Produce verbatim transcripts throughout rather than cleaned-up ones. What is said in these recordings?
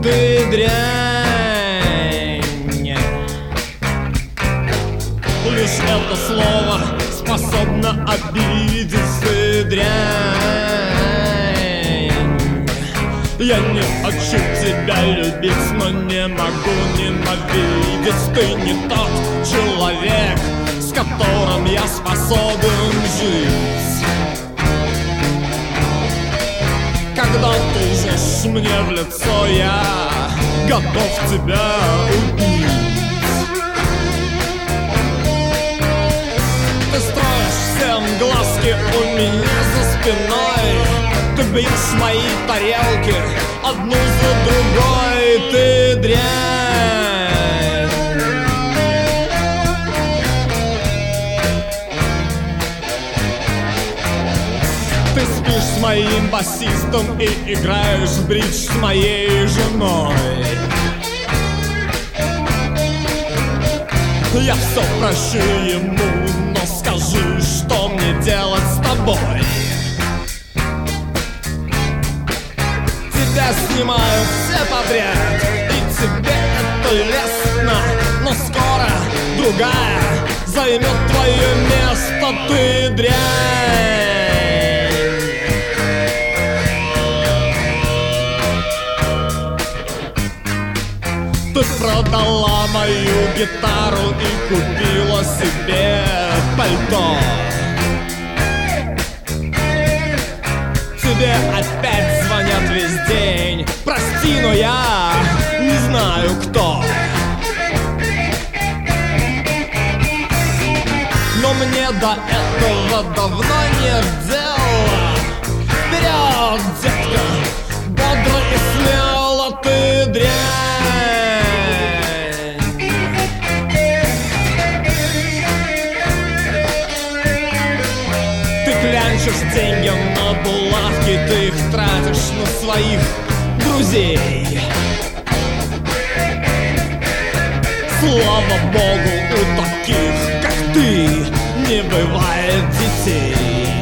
ты дрянь. Лишь это слово способно обидеть, ты дрянь. Я не хочу тебя любить, но не могу ненавидеть. Ты не тот человек, с которым я способен жить. Когда ты жжешь мне в лицо, я готов тебя убить. Ты строишь всем глазки у меня за спиной. Ты бьешь мои тарелки одну за другой, ты дрянь. Ты спишь с моим басистом и играешь в бридж с моей женой. Я все прощу ему, но скажи, что мне делать с тобой? Тебя снимают все подряд, и тебе это лестно. Но скоро другая займет твое место, ты дрянь. Ты продала мою гитару и купила себе пальто. Тебе опять звонят весь день. Прости, но я не знаю кто. Но мне до этого давно нет дела. Вперед, детка, бодро и смело, ты дрянь. Ты клянчишь деньги на булавки, ты их тратишь на своих друзей. Слава богу, у таких, как ты, не бывает детей.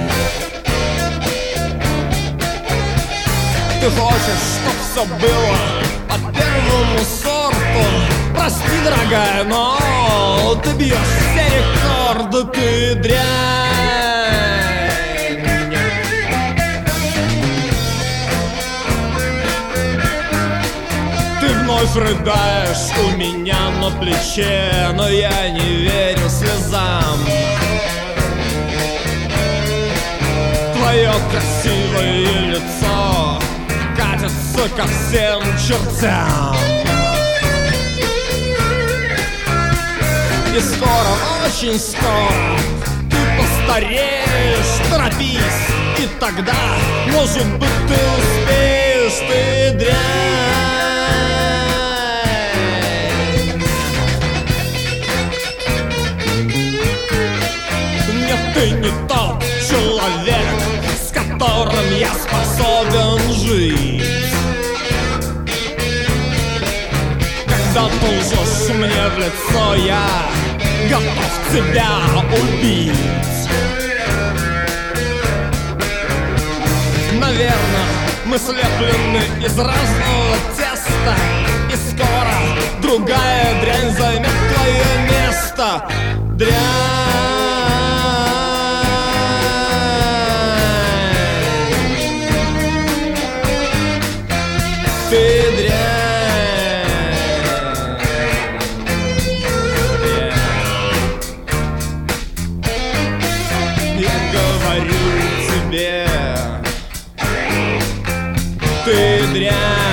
Ты хочешь, чтоб все было по первому сорту. Прости, дорогая, но ты бьешь все рекорды, ты дрянь. Вновь рыдаешь у меня на плече, но я не верю слезам. Твое красивое лицо катится ко всем чертям. И скоро, очень скоро ты постареешь, торопись, и тогда, может быть, ты успеешь, ты дрянь. Ты не тот человек, с которым я способен жить. Когда ты лжешь мне в лицо, я готов тебя убить. Наверное, мы слеплены из разного теста, и скоро другая дрянь займет твое место. Дрянь. Ты дрянь. Я говорю тебе, ты дрянь.